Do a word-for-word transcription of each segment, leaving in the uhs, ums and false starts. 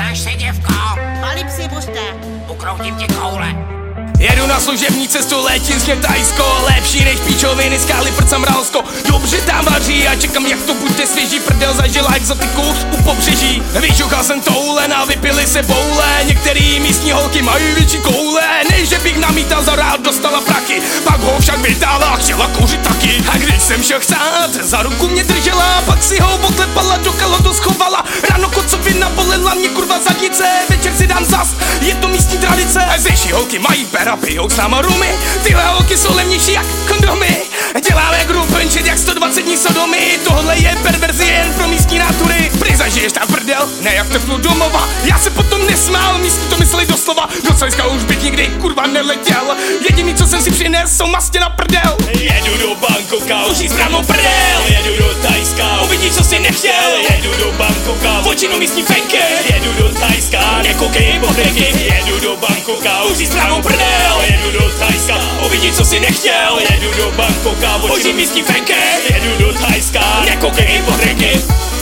Máš se, děvko? Malý psi, buřte. Ukroutím ti koule. Jedu na služební cestu, letím směr Tajsko. Lepší než píčoviny, skály, prcam Ralsko. Dobře tam vaří a čekám, jak to bude svěží. Prdel zažila exotiku u pobřeží. Vyčuchal jsem toulen a vypili se boule. Některý místní holky mají větší koule. Než že bych namítal za rád, dostala praky. Pak ho však vytáhla a chtěla kouřit taky. A když jsem šel chcát, za ruku mě držela. Pak si ho oklepala, do kalhotu schovala. Ráno kocovina bolela mě kurva zadnice. Večer si dám zas, je to místní tradice. Zdejší holky mají pera, pijou s náma rumy. Tyhle holky jsou levnější jak kondomy. Děláme grupenčit jak sto dvacet dní sodomy. Tohle je perverzie jen pro místní natury. Prý zažiješ tam prdel, ne jak teplu domova. Já se potom nesmál, místní to mysleli doslova. Do Cajska už bych nikdy kurva neletěl. Jediný co jsem si přines jsou mastě na prdel. Jedu do Bangkoka, Užij správnou prdel. jedu do Tajska, Uvidíš co si nechtěl. jedu do Bangkoka, Počinu místní fenky. jedu do Tajska, Nekoukej pod deky. jedu do Bangkoka, Užij správnou prdel. jedu do Tajska, Uvidíš co si nechtěl. jedu do Bangkoka, Počinu místní fenky. jedu do Tajska, Nekoukej pod deky.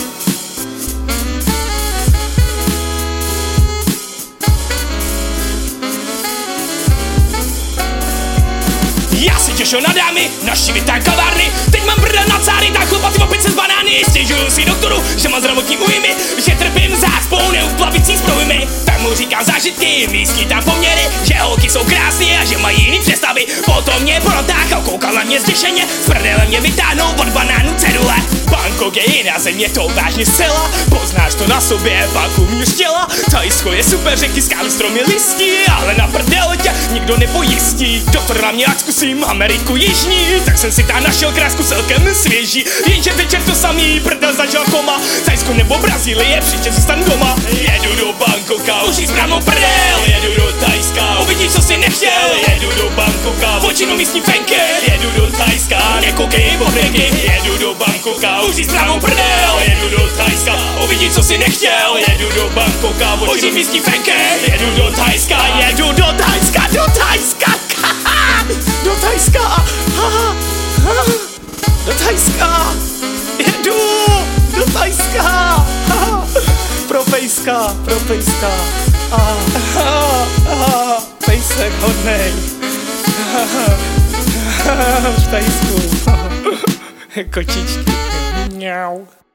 Já si těšil na dámy, naštívit tam kavárny. Teď mám prdel na cáry, tak chlopaty opět se z banány. Stěžuju si doktoru, že mám zdravotní újmy, že trpím zácpou neuplavící zprojmy. Tak mu říkám zážitky, místní tam poměry, že holky jsou krásné a že mají jiný představy. Potom mě protáhl, koukal na mě zděšeně, s prdelem mě vytáhnou od banánu cedule. Bangkok je jiná země, to vážně zcela. Poznáš to na sobě, pak umíš těla. Tajsko je super, řeky, skály, stromy, listí, ale na prdel tě nikdo nepojistí. Doktor na mě, ať zkusím Ameriku jižní, tak jsem si tam našel krásku celkem svěží. Jenže večer to samý, prdel zažil koma. Tajsko nebo Brazílie, příště zůstan doma. jedu do Bangkoka, Užij správnou prdel. jedu do Tajska, Uvidíš co si nechtěl. jedu do Bangkoka, Počinu místní fenky. jedu do Tajska, Nekoukej pod deky. jedu do Bangkoka, Užij správnou prdel. jedu do Tajska, Uvidíš co si nechtěl. jedu do Bangkoka, Počinu místní fenky. jedu do Tajska, Jedu do Tajska, do Tajska. Do Tajska. Ha, ha. Do Tajska. Jedu do Tajska. Ha. Pro pejska, pro pejska. Ah, ah, ah, pejsek hodnej. V Tajsku. Kočičky. Mňau.